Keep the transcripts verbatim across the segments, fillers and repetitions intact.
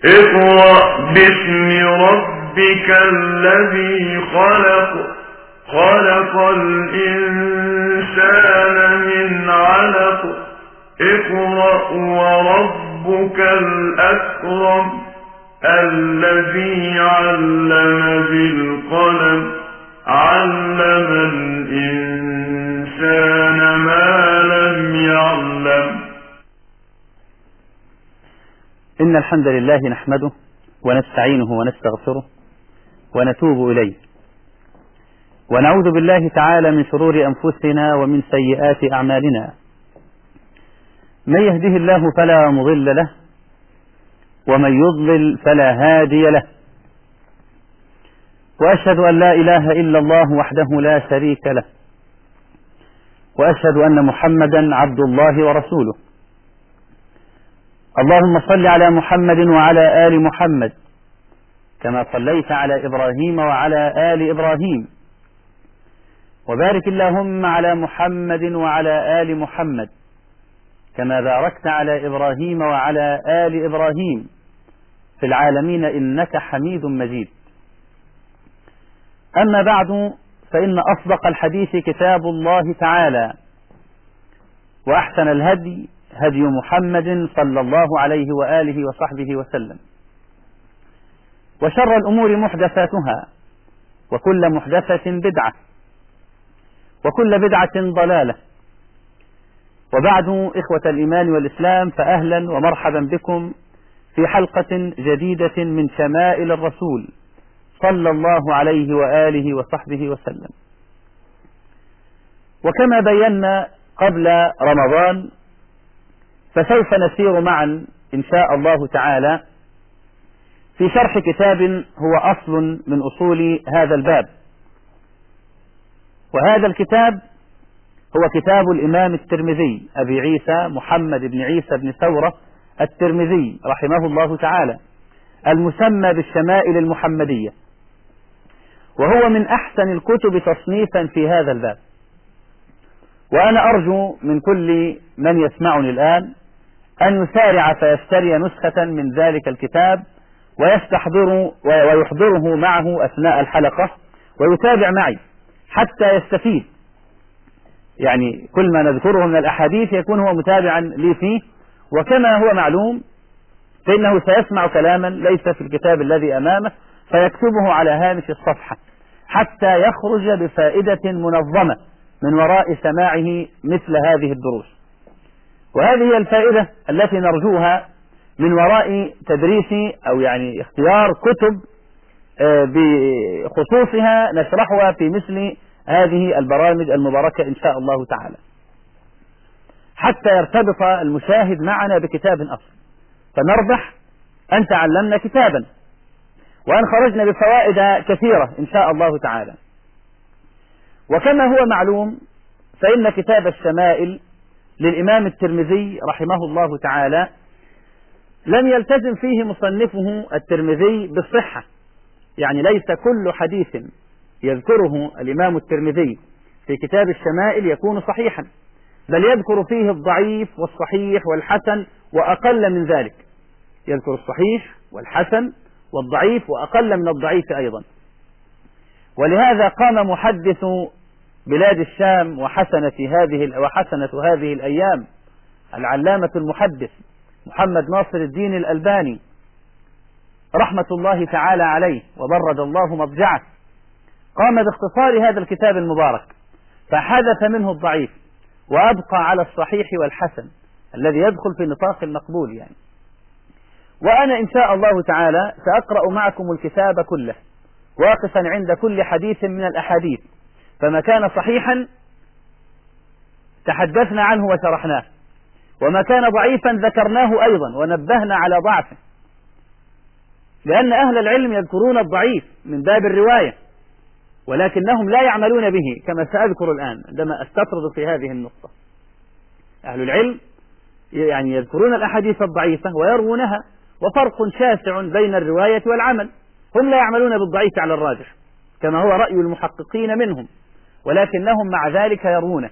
اقرأ باسم ربك الذي خلق خلق الإنسان من علق اقرأ وربك الأكرم الذي علم بالقلم علم الإنسان ما لم يعلم. إن الحمد لله نحمده ونستعينه ونستغفره ونتوب إليه، ونعوذ بالله تعالى من شرور أنفسنا ومن سيئات أعمالنا. من يهده الله فلا مضل له، ومن يضلل فلا هادي له، وأشهد أن لا إله إلا الله وحده لا شريك له، وأشهد أن محمدا عبد الله ورسوله. اللهم صل على محمد وعلى آل محمد كما صليت على إبراهيم وعلى آل إبراهيم، وبارك اللهم على محمد وعلى آل محمد كما باركت على إبراهيم وعلى آل إبراهيم في العالمين إنك حميد مجيد. أما بعد، فإن أصدق الحديث كتاب الله تعالى، وأحسن الهدي هدي محمد صلى الله عليه وآله وصحبه وسلم، وشر الأمور محدثاتها، وكل محدثة بدعة، وكل بدعة ضلالة. وبعد، إخوة الإيمان والإسلام، فأهلا ومرحبا بكم في حلقة جديدة من شمائل الرسول صلى الله عليه وآله وصحبه وسلم. وكما بينا قبل رمضان، فسوف نسير معا إن شاء الله تعالى في شرح كتاب هو أصل من أصول هذا الباب، وهذا الكتاب هو كتاب الإمام الترمذي أبي عيسى محمد بن عيسى بن ثورة الترمذي رحمه الله تعالى، المسمى بالشمائل المحمدية، وهو من أحسن الكتب تصنيفا في هذا الباب. وأنا أرجو من كل من يسمعني الآن أن يسارع فيشتري نسخة من ذلك الكتاب ويستحضر ويحضره معه أثناء الحلقة ويتابع معي حتى يستفيد. يعني كل ما نذكره من الأحاديث يكون هو متابعا لي فيه، وكما هو معلوم فإنه سيسمع كلاما ليس في الكتاب الذي أمامه فيكتبه على هامش الصفحة حتى يخرج بفائدة منظمة من وراء سماعه مثل هذه الدروس. وهذه هي الفائدة التي نرجوها من وراء تدريس أو يعني اختيار كتب بخصوصها نشرحها في مثل هذه البرامج المباركة إن شاء الله تعالى، حتى يرتبط المشاهد معنا بكتاب أصل، فنربح أن تعلمنا كتابا وأن خرجنا بفوائد كثيرة إن شاء الله تعالى. وكما هو معلوم فإن كتاب الشمائل للإمام الترمذي رحمه الله تعالى لم يلتزم فيه مصنفه الترمذي بالصحة، يعني ليس كل حديث يذكره الإمام الترمذي في كتاب الشمائل يكون صحيحا، بل يذكر فيه الضعيف والصحيح والحسن وأقل من ذلك، يذكر الصحيح والحسن والضعيف وأقل من الضعيف أيضا. ولهذا قام محدث بلاد الشام وحسنة هذه وحسنة هذه الأيام العلامة المحدث محمد ناصر الدين الألباني رحمة الله تعالى عليه وبرد الله مضجعه، قام باختصار هذا الكتاب المبارك فحذف منه الضعيف وأبقى على الصحيح والحسن الذي يدخل في نطاق المقبول يعني. وأنا إن شاء الله تعالى سأقرأ معكم الكتاب كله واقفا عند كل حديث من الأحاديث، فما كان صحيحا تحدثنا عنه وشرحناه، وما كان ضعيفا ذكرناه أيضا ونبهنا على ضعفه، لأن أهل العلم يذكرون الضعيف من باب الرواية ولكنهم لا يعملون به كما سأذكر الآن عندما أستطرد في هذه النقطة. أهل العلم يعني يذكرون الأحاديث الضعيفة ويروونها، وفرق شاسع بين الرواية والعمل. هم لا يعملون بالضعيف على الراجح كما هو رأي المحققين منهم، ولكنهم مع ذلك يروونه،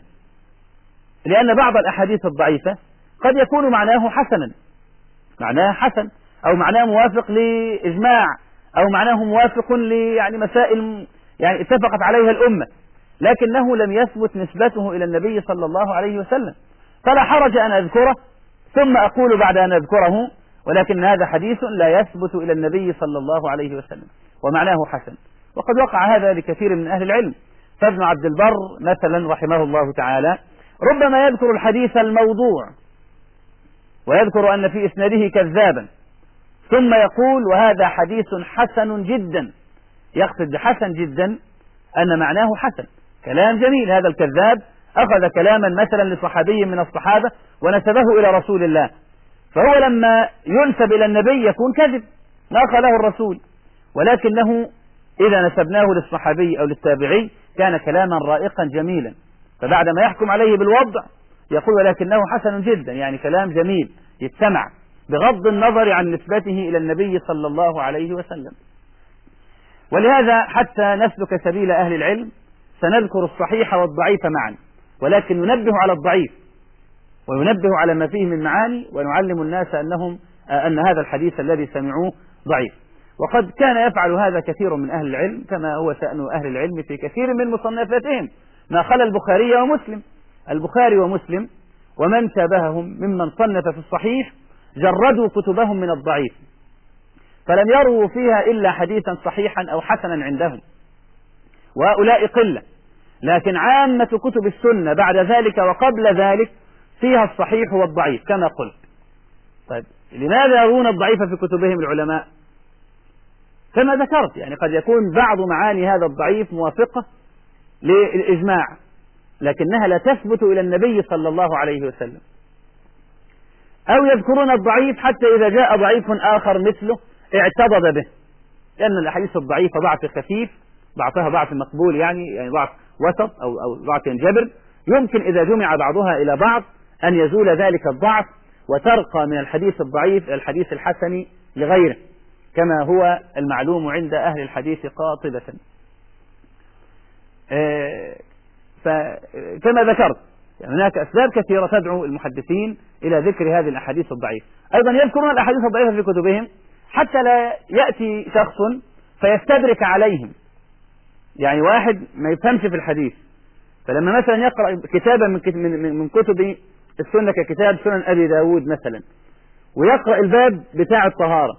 لأن بعض الأحاديث الضعيفة قد يكون معناه حسنا، معناه حسن، أو معناه موافق لإجماع، أو معناه موافق ل يعني مسائل يعني اتفقت عليها الأمة، لكنه لم يثبت نسبته إلى النبي صلى الله عليه وسلم، فلا حرج أن أذكره ثم أقول بعد أن أذكره ولكن هذا حديث لا يثبت إلى النبي صلى الله عليه وسلم ومعناه حسن. وقد وقع هذا لكثير من أهل العلم، فابن عبد البر مثلا رحمه الله تعالى ربما يذكر الحديث الموضوع ويذكر أن في إسناده كذابا، ثم يقول وهذا حديث حسن جدا، يقصد بحسن جدا أن معناه حسن، كلام جميل. هذا الكذاب أخذ كلاما مثلا لصحابي من الصحابة ونسبه إلى رسول الله، فهو لما ينسب إلى النبي يكون كذب ما قاله الرسول، ولكنه إذا نسبناه للصحابي أو للتابعي كان كلاما رائقا جميلا، فبعدما يحكم عليه بالوضع يقول ولكنه حسن جدا، يعني كلام جميل يتسمع بغض النظر عن نسبته إلى النبي صلى الله عليه وسلم. ولهذا حتى نسلك سبيل أهل العلم سنذكر الصحيح والضعيف معا، ولكن ننبه على الضعيف وننبه على ما فيه من معاني، ونعلم الناس أنهم أن هذا الحديث الذي سمعوه ضعيف. وقد كان يفعل هذا كثير من أهل العلم كما هو شأن أهل العلم في كثير من مصنفاتهم، ما خلا البخاري ومسلم. البخاري ومسلم ومن شابههم ممن صنف في الصحيح جردوا كتبهم من الضعيف، فلم يروا فيها إلا حديثا صحيحا أو حسنا عندهم، وهؤلاء قلة، لكن عامة كتب السنة بعد ذلك وقبل ذلك فيها الصحيح والضعيف كما قلت. طيب لماذا يرون الضعيف في كتبهم العلماء؟ كما ذكرت يعني قد يكون بعض معاني هذا الضعيف موافقة للإجماع لكنها لا تثبت إلى النبي صلى الله عليه وسلم، أو يذكرون الضعيف حتى إذا جاء ضعيف آخر مثله اعتضد به، لأن الأحاديث الضعيفة ضعف خفيف، ضعفها ضعف مقبول يعني يعني ضعف وسط أو أو ضعف ينجبر، يمكن إذا جمع بعضها إلى بعض أن يزول ذلك الضعف وترقى من الحديث الضعيف إلى الحديث الحسن لغيره، كما هو المعلوم عند أهل الحديث قاطبة. فكما ذكرت يعني هناك أسباب كثيرة تدعو المحدثين إلى ذكر هذه الأحاديث الضعيفة. أيضا يذكرون الأحاديث الضعيفة في كتبهم حتى لا يأتي شخص فيستدرك عليهم، يعني واحد ما يفهمش في الحديث، فلما مثلا يقرأ كتابا من من كتب السنة ككتاب سنن أبي داود مثلا، ويقرأ الباب بتاع الطهارة،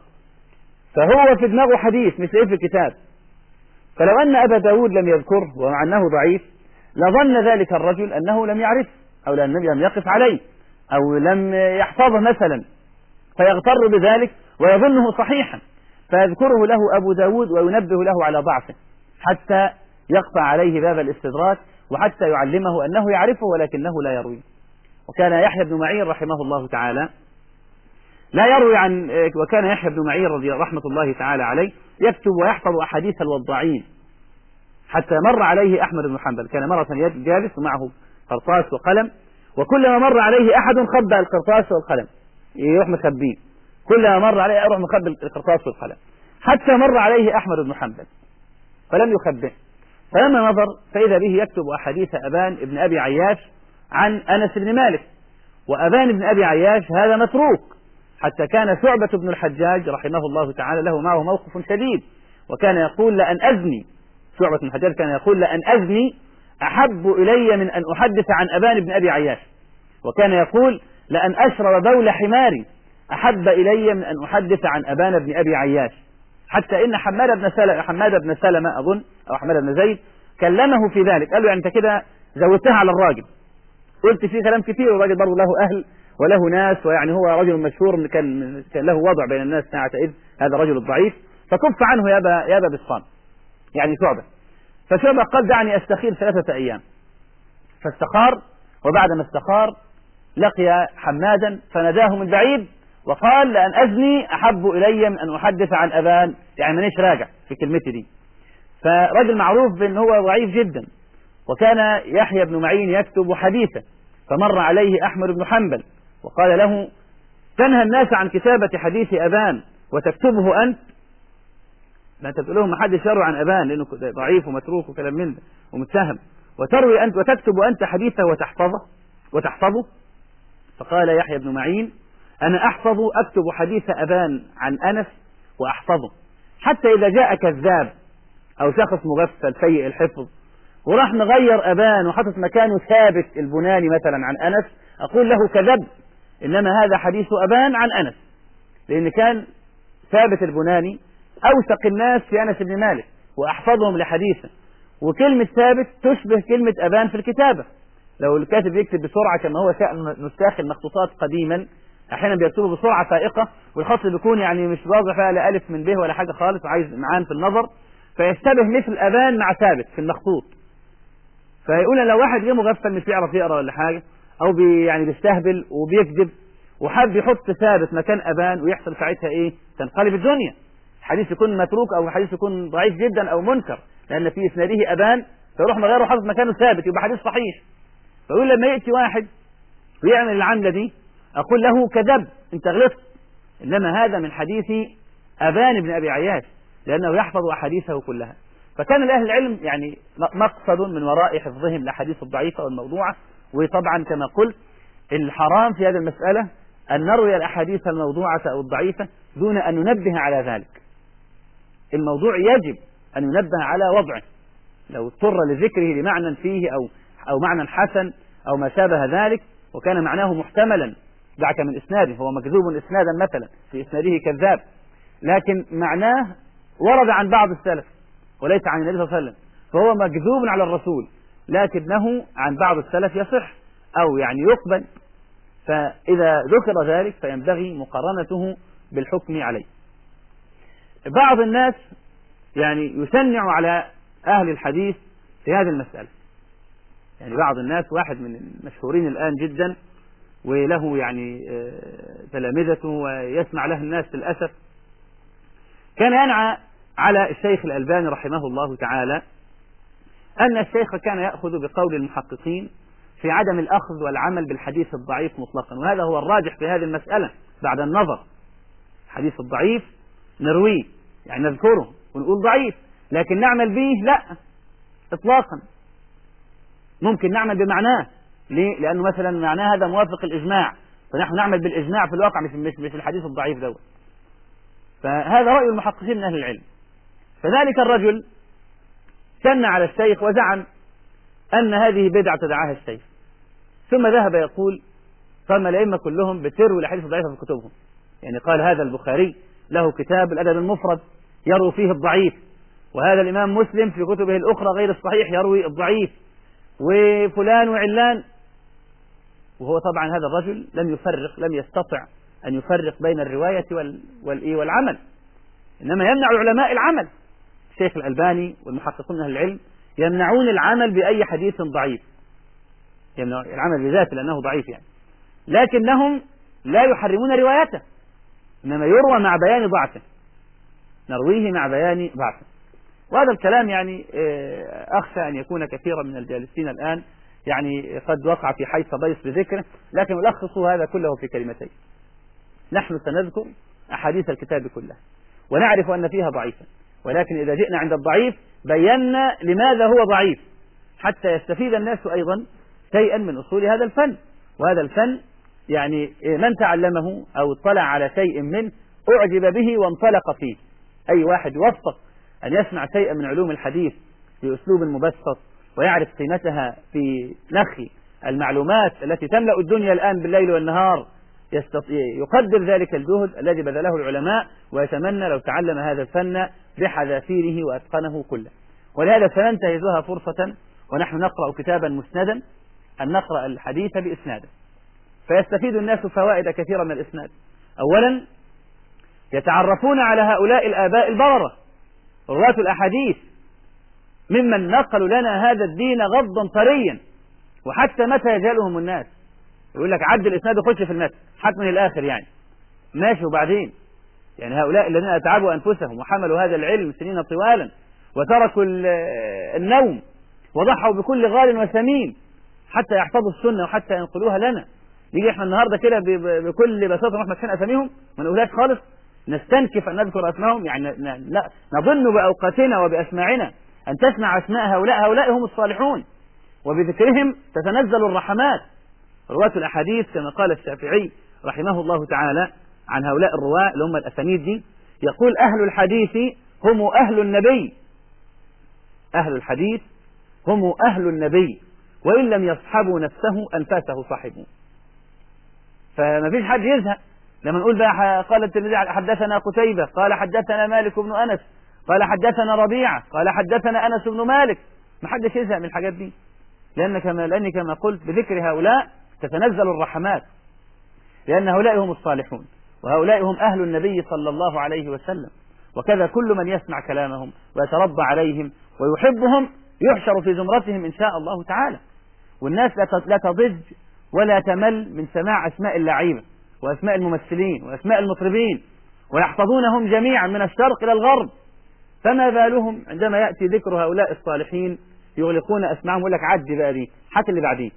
فهو في دماغه حديث مش لاقيه في الكتاب، فلو أن أبا داود لم يذكره ومع أنه ضعيف لظن ذلك الرجل أنه لم يعرف أو لم يقف عليه أو لم يحفظه مثلا، فيغتر بذلك ويظنه صحيحا، فيذكره له أبو داود وينبه له على ضعفه حتى يقطع عليه باب الاستدراك وحتى يعلمه أنه يعرفه ولكنه لا يروي. وكان يحيى بن معين رحمه الله تعالى لا يروي عن وكان يحيى بن معين رضي رحمة الله تعالى عليه يكتب ويحفظ أحاديث الوضاعين، حتى مر عليه أحمد بن حنبل، كان مرة جالس ومعه قرطاس وقلم، وكلما مر عليه أحد خبأ القرطاس والقلم يروح مخبيه، كلما مر عليه يروح مخبي القرطاس والقلم، حتى مر عليه أحمد بن حنبل فلم يخبئه، فلما نظر فإذا به يكتب أحاديث أبان بن أبي عياش عن أنس بن مالك، وأبان بن أبي عياش هذا متروك، حتى كان شعبة بن الحجاج رحمه الله تعالى له معه موقف شديد، وكان يقول لأن أزني، شعبة بن الحجاج كان يقول لأن أزني أحب إلي من أن أحدث عن أبان بن أبي عياش، وكان يقول لأن أشرب بول حماري أحب إلي من أن أحدث عن أبان بن أبي عياش، حتى إن حماد بن سلمة حماد بن سلمة أظن أو حماد بن زيد كلمه في ذلك، قال له يعني أنت كده زودتها على الراجل، قلت فيه كلام كثير، والراجل برضه له أهل وله ناس، ويعني هو رجل مشهور كان كان له وضع بين الناس ساعة إذ هذا رجل الضعيف، فكف عنه يا أبا يا أبا بسطام يعني شعبة. فشعبة قال دعني أستخير ثلاثة أيام، فاستخار، وبعدما استخار لقي حمادا فناداه من بعيد وقال لأن أزني أحب إلي من أن أحدث عن أبان، يعني مانيش راجع في كلمتي دي. فرجل معروف بأن هو ضعيف جدا، وكان يحيى بن معين يكتب حديثا، فمر عليه أحمد بن حنبل وقال له تنهى الناس عن كتابة حديث أبان وتكتبه أنت؟ ما أنت تقول لهم ما حدش يروي عن أبان لأنه ضعيف ومتروك وكلام من ده ومتهم، وتروي أنت وتكتب أنت حديثه وتحفظه وتحفظه. فقال يحيى بن معين أنا أحفظ أكتب حديث أبان عن أنس وأحفظه، حتى إذا جاء كذاب أو شخص مغفل سيء الحفظ وراح مغير أبان وحطت مكانه ثابت البناني مثلا عن أنس، أقول له كذب، إنما هذا حديث أبان عن أنس، لأن كان ثابت البناني أوثق الناس في أنس بن مالك وأحفظهم لحديثه، وكلمة ثابت تشبه كلمة أبان في الكتابة. لو الكاتب يكتب بسرعة كما هو شأن نساخ المخطوطات قديما، أحيانا بيكتبوا بسرعة فائقة والخط بيكون يعني مش واضح فيها لا ألف من به ولا حاجة خالص وعايز معان في النظر، فيشتبه مثل أبان مع ثابت في المخطوط. فيقول لو واحد غير مغفل مش بيعرف يقرأ ولا حاجة أو بي يعني بيستهبل وبيكذب وحب يحط ثابت مكان أبان، ويحصل ساعتها إيه؟ تنقلب الدنيا، الحديث يكون متروك أو الحديث يكون ضعيف جدا أو منكر، لأن في إسناده أبان فيروح مغيره وحط مكانه ثابت يبقى حديث صحيح. فيقول لما يأتي واحد ويعمل العملة دي أقول له كذب، أنت غلطت، إنما هذا من حديث أبان بن أبي عياش لأنه يحفظ أحاديثه كلها. فكان لأهل العلم يعني مقصد من وراء حفظهم الأحاديث الضعيفة والموضوعة. وطبعا كما قلت الحرام في هذه المسألة أن نروي الأحاديث الموضوعة أو الضعيفة دون أن ننبه على ذلك. الموضوع يجب أن ينبه على وضعه، لو اضطر لذكره لمعنى فيه أو أو معنى حسن أو ما شابه ذلك وكان معناه محتملا، دعك من إسناده، هو مكذوب إسنادا مثلا في إسناده كذاب، لكن معناه ورد عن بعض السلف وليس عن النبي صلى الله عليه وسلم، فهو مكذوب على الرسول لكنه عن بعض السلف يصح أو يعني يقبل، فإذا ذكر ذلك فينبغي مقارنته بالحكم عليه. بعض الناس يعني يشنع على أهل الحديث في هذه المسألة، يعني بعض الناس واحد من المشهورين الآن جدا وله يعني تلامذته ويسمع له الناس للأسف، كان ينعى على الشيخ الألباني رحمه الله تعالى أن الشيخ كان يأخذ بقول المحققين في عدم الأخذ والعمل بالحديث الضعيف مطلقا، وهذا هو الراجح في هذه المسألة بعد النظر. الحديث الضعيف نرويه يعني نذكره ونقول ضعيف، لكن نعمل به لا إطلاقا. ممكن نعمل بمعناه، ليه؟ لأنه مثلا معناه هذا موافق الإجماع، فنحن نعمل بالإجماع في الواقع مش مش مش الحديث الضعيف دوت. فهذا رأي المحققين من أهل العلم. فذلك الرجل شن على الشيخ وزعم أن هذه بدعة تدعاها الشيخ، ثم ذهب يقول قام الأئمة كلهم بتروي الأحاديث الضعيفة في كتبهم، يعني قال هذا البخاري له كتاب الأدب المفرد يروي فيه الضعيف، وهذا الإمام مسلم في كتبه الأخرى غير الصحيح يروي الضعيف، وفلان وعلان. وهو طبعا هذا الرجل لم يفرق لم يستطع أن يفرق بين الرواية وال والعمل، إنما يمنع العلماء العمل. الشيخ الألباني والمحققون من أهل العلم يمنعون العمل بأي حديث ضعيف، يمنعون العمل بذاته لأنه ضعيف يعني، لكنهم لا يحرمون روايته، إنما يروى مع بيان ضعفه، نرويه مع بيان ضعفه. وهذا الكلام يعني أخشى أن يكون كثيرا من الجالسين الآن يعني قد وقع في حيث بيص بذكره، لكن ألخص هذا كله في كلمتين: نحن سنذكر أحاديث الكتاب كلها ونعرف أن فيها ضعيفا، ولكن إذا جئنا عند الضعيف بينا لماذا هو ضعيف حتى يستفيد الناس أيضا شيئا من أصول هذا الفن. وهذا الفن يعني من تعلمه أو اطلع على شيء منه أعجب به وانطلق فيه. أي واحد يوفق أن يسمع شيئا من علوم الحديث بأسلوب مبسط ويعرف قيمتها في نخي المعلومات التي تملأ الدنيا الآن بالليل والنهار، يقدر ذلك الجهد الذي بذله العلماء ويتمنى لو تعلم هذا الفن بحذافيره وأتقنه كله. ولهذا سننتهزها فرصة ونحن نقرأ كتابا مسندا أن نقرأ الحديث بإسناده، فيستفيد الناس فوائد كثيرة من الإسناد. أولا يتعرفون على هؤلاء الآباء البررة رواة الأحاديث ممن نقلوا لنا هذا الدين غضا طريا، وحتى متى يجهلهم الناس يقول لك عد الإسناد وخش في المتن حتى من الآخر يعني ماشي. وبعدين يعني هؤلاء الذين أتعبوا أنفسهم وحملوا هذا العلم سنين طوالا وتركوا النوم وضحوا بكل غال وثمين حتى يحفظوا السنة وحتى ينقلوها لنا، نيجي احنا النهارده كده بكل بساطة نروح ماسكين أساميهم ما نقولهاش خالص، نستنكف أن نذكر أسمائهم، يعني لا نظن بأوقاتنا وبأسماعنا أن تسمع أسماء هؤلاء، هؤلاء هم الصالحون وبذكرهم تتنزل الرحمات. رواة الأحاديث كما قال الشافعي رحمه الله تعالى عن هؤلاء الرواة اللي هم الأسانيد دي، يقول أهل الحديث هم أهل النبي، أهل الحديث هم أهل النبي وإن لم يصحبوا نفسه أنفاسه صاحبوا. فما فيش حد يزهق لما نقول بقى قال الترمذي حدثنا قتيبة قال حدثنا مالك بن أنس قال حدثنا ربيعة قال حدثنا أنس بن مالك، ما حدش يزهق من الحاجات دي، لأن كما لأني كما قلت بذكر هؤلاء تتنزل الرحمات، لأن هؤلاء هم الصالحون وهؤلاء هم أهل النبي صلى الله عليه وسلم، وكذا كل من يسمع كلامهم ويتربى عليهم ويحبهم يحشر في زمرتهم إن شاء الله تعالى. والناس لا تضج ولا تمل من سماع أسماء اللعيبة وأسماء الممثلين وأسماء المطربين ويحفظونهم جميعا من الشرق إلى الغرب، فما بالهم عندما يأتي ذكر هؤلاء الصالحين يغلقون أسماعهم ويقول لك عدي بقى دي حتى اللي بعديه.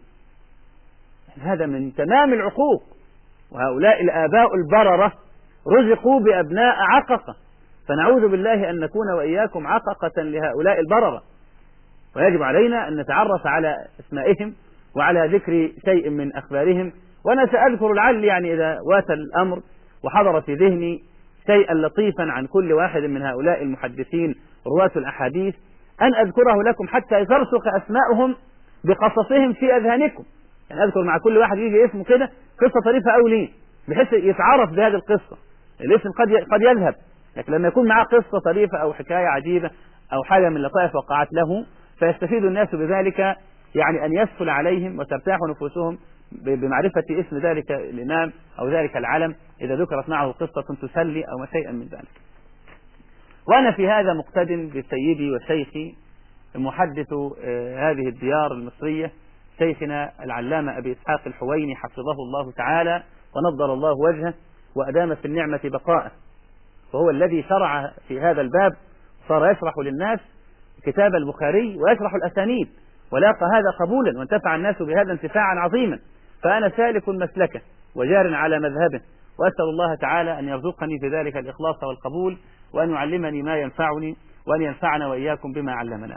هذا من تمام العقوق، وهؤلاء الآباء البررة رزقوا بأبناء عققة، فنعوذ بالله أن نكون وإياكم عققة لهؤلاء البررة، ويجب علينا أن نتعرف على أسمائهم وعلى ذكر شيء من أخبارهم. وأنا سأذكر لعل يعني إذا وات الأمر وحضر في ذهني شيئا لطيفا عن كل واحد من هؤلاء المحدثين رواة الأحاديث أن أذكره لكم حتى ترسخ أسماءهم بقصصهم في أذهانكم. يعني أذكر مع كل واحد يجي اسمه كده قصة طريفة أو ليه، بحيث يتعرف بهذه القصة. الاسم قد قد يذهب، لكن لما يكون معه قصة طريفة أو حكاية عجيبة أو حاجة من اللطائف وقعت له فيستفيد الناس بذلك، يعني أن يسهل عليهم وترتاح نفوسهم بمعرفة اسم ذلك الإمام أو ذلك العلم إذا ذكرت معه قصة تسلي أو شيئا من ذلك. وأنا في هذا مقتد بسيدي وشيخي محدث هذه الديار المصرية شيخنا العلامة أبي إسحاق الحويني حفظه الله تعالى ونضر الله وجهه وأدام في النعمة بقاءه، وهو الذي شرع في هذا الباب، صار يشرح للناس كتاب البخاري ويشرح الأسانيد، ولاقى هذا قبولا وانتفع الناس بهذا انتفاعا عظيما. فأنا سالك مسلكه وجار على مذهبه، وأسأل الله تعالى أن يرزقني في ذلك الإخلاص والقبول، وأن يعلمني ما ينفعني، وأن ينفعنا وإياكم بما علمنا.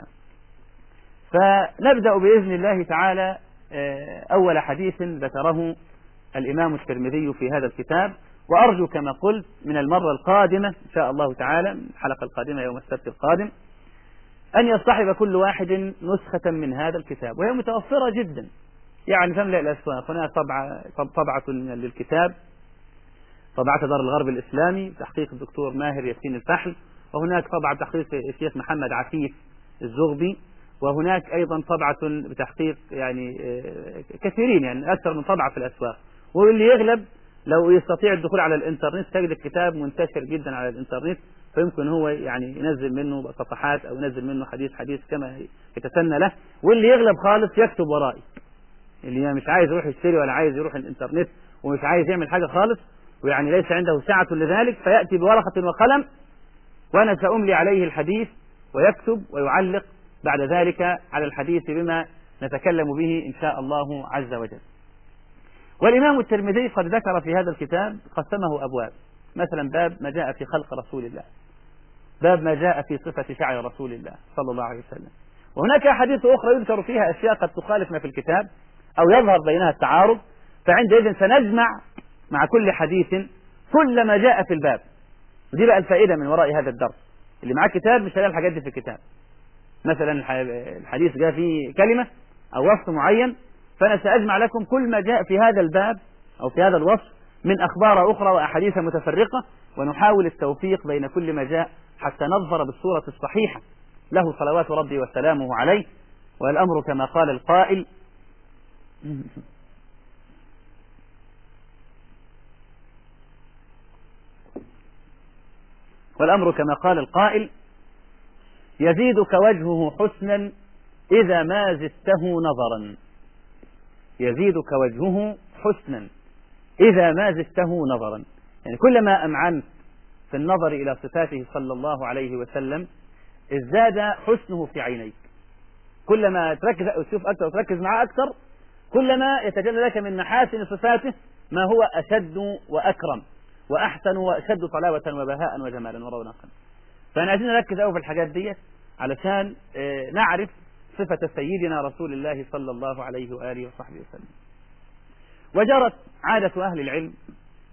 فنبدأ بإذن الله تعالى أول حديث ذكره الإمام الترمذي في هذا الكتاب، وأرجو كما قلت من المرة القادمة إن شاء الله تعالى، الحلقة القادمة يوم السبت القادم، أن يصطحب كل واحد نسخة من هذا الكتاب، وهي متوفرة جدا يعني تملأ الأسواق. هناك طبعة طبعة للكتاب طبعة دار الغرب الإسلامي تحقيق الدكتور ماهر ياسين الفحل، وهناك طبعة تحقيق الشيخ محمد عفيف الزغبي، وهناك أيضا طبعة بتحقيق يعني كثيرين يعني أكثر من طبعة في الأسواق. واللي يغلب لو يستطيع الدخول على الإنترنت تجد الكتاب منتشر جدا على الإنترنت، فيمكن هو يعني ينزل منه صفحات أو ينزل منه حديث حديث كما يتسنى له. واللي يغلب خالص يكتب ورائي، اللي مش عايز يروح يشتري ولا عايز يروح الإنترنت ومش عايز يعمل حاجة خالص ويعني ليس عنده سعة لذلك، فيأتي بورقة وقلم وأنا سأملي عليه الحديث ويكتب ويعلق بعد ذلك على الحديث بما نتكلم به إن شاء الله عز وجل. والإمام الترمذي قد ذكر في هذا الكتاب قسمه أبواب، مثلا باب ما جاء في خلق رسول الله، باب ما جاء في صفة شعر رسول الله صلى الله عليه وسلم. وهناك أحاديث أخرى يذكر فيها أشياء قد تخالف ما في الكتاب أو يظهر بينها التعارض، فعندئذ سنجمع مع كل حديث كل ما جاء في الباب. ودي بقى الفائدة من وراء هذا الدرس، اللي معاه كتاب مش هيلاقي الحاجات دي في الكتاب. مثلا الحديث جاء فيه كلمة أو وصف معين، فأنا سأجمع لكم كل ما جاء في هذا الباب أو في هذا الوصف من أخبار أخرى وأحاديث متفرقة، ونحاول التوفيق بين كل ما جاء حتى نظهر بالصورة الصحيحة له صلوات ربي وسلامه عليه. والأمر كما قال القائل والأمر كما قال القائل يزيدك وجهه حسنا إذا ما زدته نظرا، يزيدك وجهه حسنا إذا ما زدته نظرا، يعني كلما أمعنت في النظر إلى صفاته صلى الله عليه وسلم ازداد حسنه في عينيك. كلما تركز وتشوف أكثر وتركز معه أكثر كلما يتجلى لك من محاسن صفاته ما هو أشد وأكرم وأحسن وأشد طلاوة وبهاء وجمالا ورونقا. فأنا عايزين نركز أوي في الحاجات دي علشان نعرف صفة سيدنا رسول الله صلى الله عليه وآله وصحبه وسلم. وجرت عادة أهل العلم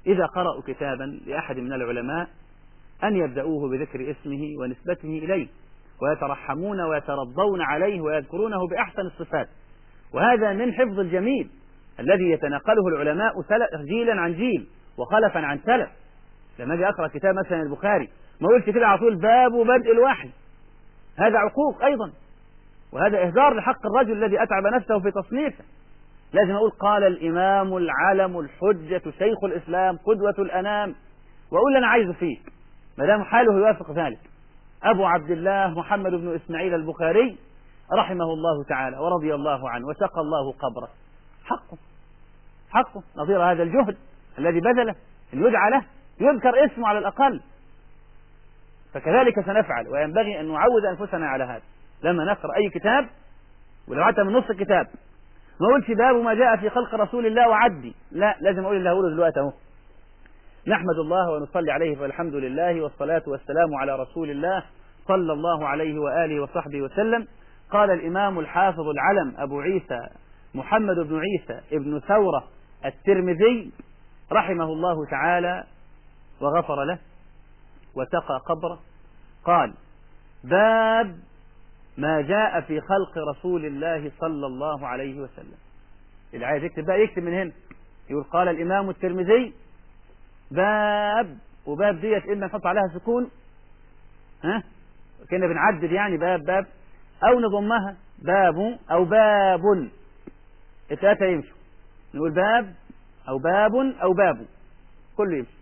إذا قرأوا كتابا لأحد من العلماء أن يبدأوه بذكر اسمه ونسبته إليه، ويترحمون ويترضون عليه ويذكرونه بأحسن الصفات. وهذا من حفظ الجميل الذي يتناقله العلماء جيلا عن جيل وخلفا عن سلف. لما أجي أقرأ كتاب مثلا البخاري ما أقولش كده على طول باب بدء الوحي، هذا عقوق أيضا، وهذا إهدار لحق الرجل الذي أتعب نفسه في تصنيفه. لازم أقول قال الإمام العلم الحجة شيخ الإسلام قدوة الأنام، وأقول اللي أنا عايزه فيه ما دام حاله يوافق ذلك. أبو عبد الله محمد بن إسماعيل البخاري رحمه الله تعالى ورضي الله عنه وسقى الله قبره، حقه حقه نظير هذا الجهد الذي بذله أن يدعى له يذكر اسمه على الأقل. فكذلك سنفعل، وينبغي أن نعود أنفسنا على هذا لما نقرأ أي كتاب، ولو حتى من نص الكتاب ما أقولش باب ما جاء في خلق رسول الله وعدي، لا، لازم أقول اللي هقوله دلوقتي أهو. نحمد الله ونصلي عليه والحمد لله والصلاة والسلام على رسول الله صلى الله عليه وآله وصحبه وسلم. قال الإمام الحافظ العلم أبو عيسى محمد بن عيسى ابن ثورة الترمذي رحمه الله تعالى وغفر له وسقى قبره، قال: باب ما جاء في خلق رسول الله صلى الله عليه وسلم. اللي عايز يكتب بقى يكتب من هنا، يقول قال الإمام الترمذي باب، وباب ديت إما نحط عليها سكون، ها كنا بنعدد يعني باب باب، أو نضمها باب أو باب، الثلاثة يمشوا، نقول باب أو باب أو باب، كله يمشي.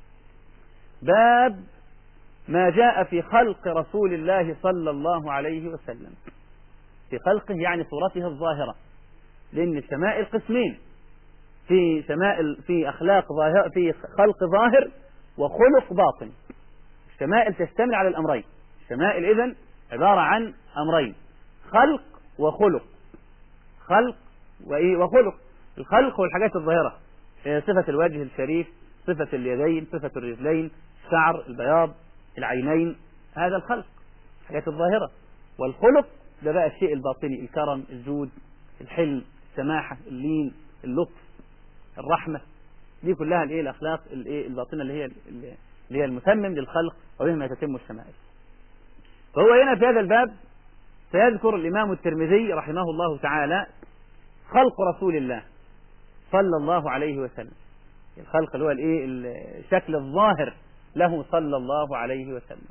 باب ما جاء في خلق رسول الله صلى الله عليه وسلم، في خلقه يعني صورته الظاهرة، لأن الشمائل قسمين، في شمائل في أخلاق ظاهر، في خلق ظاهر وخلق باطن. الشمائل تشتمل على الأمرين، الشمائل إذن عبارة عن أمرين، خلق وخلق، خلق وإيه وخلق. الخلق هو الحاجات الظاهرة، صفة الوجه الشريف، صفة اليدين، صفة الرجلين، الشعر، البياض، العينين، هذا الخلق، الحاجات الظاهرة. والخلق ده بقى الشيء الباطني، الكرم، الجود، الحلم، السماحة، اللين، اللطف، الرحمة، دي كلها الايه الاخلاق الايه الباطنه اللي هي اللي هي المتمم للخلق وبهما تتم الشمائل. فهو هنا في هذا الباب سيذكر الامام الترمذي رحمه الله تعالى خلق رسول الله صلى الله عليه وسلم، الخلق اللي هو الايه الشكل الظاهر له صلى الله عليه وسلم.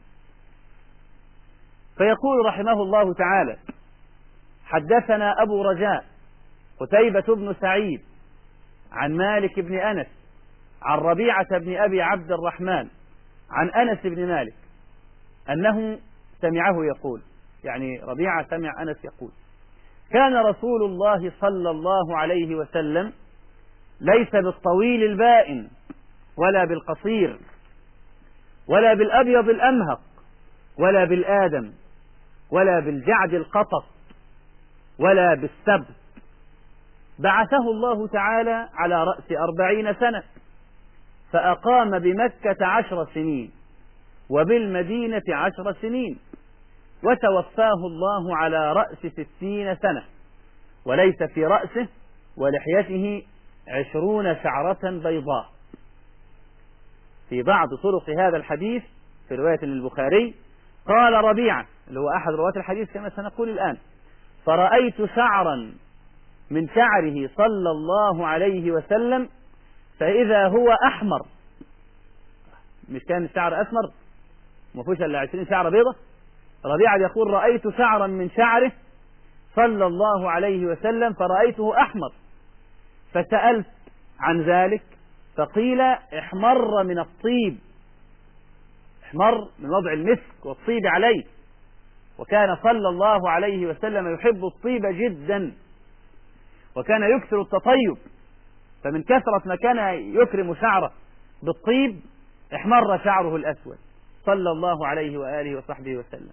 فيقول رحمه الله تعالى: حدثنا أبو رجاء قتيبة بن سعيد عن مالك بن أنس عن ربيعة بن أبي عبد الرحمن عن أنس بن مالك أنه سمعه يقول، يعني ربيعة سمع أنس يقول: كان رسول الله صلى الله عليه وسلم ليس بالطويل البائن ولا بالقصير ولا بالأبيض الأمهق ولا بالآدم ولا بالجعد القطط ولا بالسبت، بعثه الله تعالى على رأس أربعين سنة، فأقام بمكة عشر سنين وبالمدينة عشر سنين، وتوفاه الله على رأس ستين سنة، وليس في رأسه ولحيته عشرون شعرة بيضاء. في بعض طرق هذا الحديث في رواية البخاري قال ربيعة اللي هو أحد رواة الحديث كما سنقول الآن: فرأيت شعرا من شعره صلى الله عليه وسلم فإذا هو أحمر. مش كان الشعر أسمر ما فيهوش إلا عشرين شعرة بيضة؟ ربيعة يقول: رأيت شعرا من شعره صلى الله عليه وسلم فرأيته أحمر، فسألت عن ذلك فقيل: احمر من الطيب، احمر من وضع المسك والطيب عليه، وكان صلى الله عليه وسلم يحب الطيب جدا وكان يكثر التطيب، فمن كثرة ما كان يكرم شعره بالطيب احمر شعره الأسود صلى الله عليه وآله وصحبه وسلم.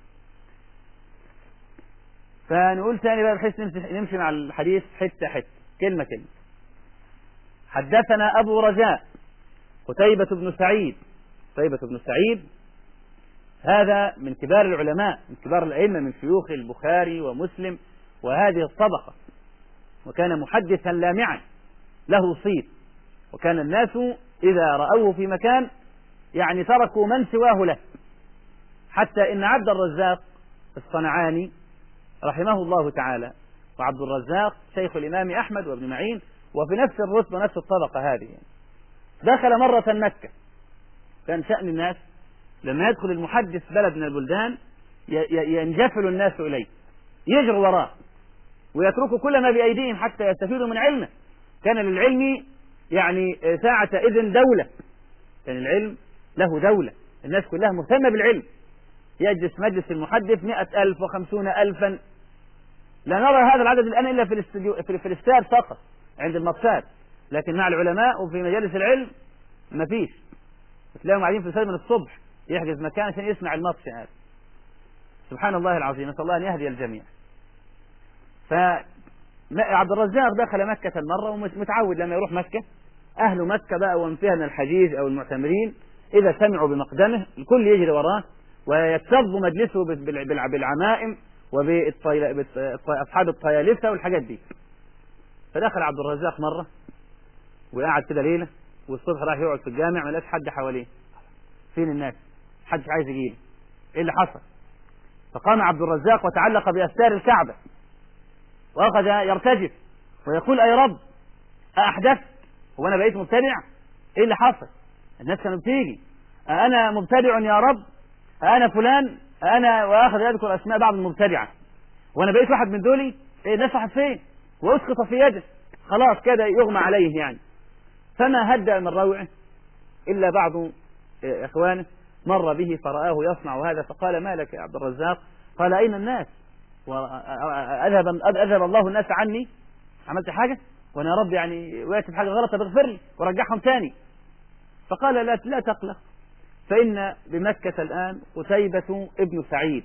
فنقول ثاني بقى بحيث نمشي, نمشي مع الحديث حتة حتة كلمة كلمة. حدثنا أبو رجاء قتيبة بن سعيد. قتيبة بن سعيد هذا من كبار العلماء، من كبار الأئمة، من شيوخ البخاري ومسلم وهذه الطبقة، وكان محدثا لامعا له صيت، وكان الناس إذا رأوه في مكان يعني تركوا من سواه له، حتى إن عبد الرزاق الصنعاني رحمه الله تعالى، وعبد الرزاق شيخ الإمام أحمد وابن معين وفي نفس الرتبة ونفس الطبقة هذه، دخل مرة مكة. كان شأن الناس لما يدخل المحدث بلد من البلدان ينجفل الناس إليه، يجروا وراه ويتركوا كل ما بأيديهم حتى يستفيدوا من علمه. كان للعلم يعني ساعة إذن دولة، كان العلم له دولة، الناس كلها مهتمة بالعلم. يجلس مجلس المحدث مئة ألف وخمسون ألفا، لا نرى هذا العدد الآن إلا في الاستديو في, في الاستاد فقط عند الماتشات، لكن مع العلماء وفي مجالس العلم ما فيش. تلاقيهم قاعدين في الاستاد من الصبح، يحجز مكان عشان يسمع الماتش هذا. سبحان الله العظيم، نسأل الله أن يهدي الجميع. فعبد الرزاق دخل مكة مرة، ومتعود لما يروح مكة أهل مكة بقى ومن فيها من الحجيج أو المعتمرين إذا سمعوا بمقدمه الكل يجري وراه ويكتظ مجلسه بالعمائم وبأصحاب الطيالسة والحاجات دي. فدخل عبد الرزاق مرة وقعد كده ليلة، والصبح راح يقعد في الجامع ما لقاش حد حواليه. فين الناس؟ حدش عايز يجيله. ايه اللي حصل؟ فقام عبد الرزاق وتعلق بأستار الكعبة وأخذ يرتجف ويقول: أي رب أحدثت؟ هو أنا بقيت مبتدع؟ ايه اللي حصل؟ الناس كانوا بتيجي، أنا مبتدع يا رب؟ أنا فلان؟ أنا وأخذ يذكر أسماء بعض المبتدعة، وأنا بقيت واحد من دولي؟ إيه الناس راحت فين؟ وأسقط في يده، خلاص كده يغمى عليه يعني. فما هدأ من روعه إلا بعض إخوانه مر به فرآه يصنع هذا، فقال: ما لك يا عبد الرزاق؟ قال: أين الناس؟ وأذهب أذهب الله الناس عني؟ عملت حاجة؟ وأنا يا رب يعني وقعت بحاجة غلط بغفر لي ورجعهم تاني. فقال: لا لا تقلق، فإن بمكة الآن قتيبة ابن سعيد،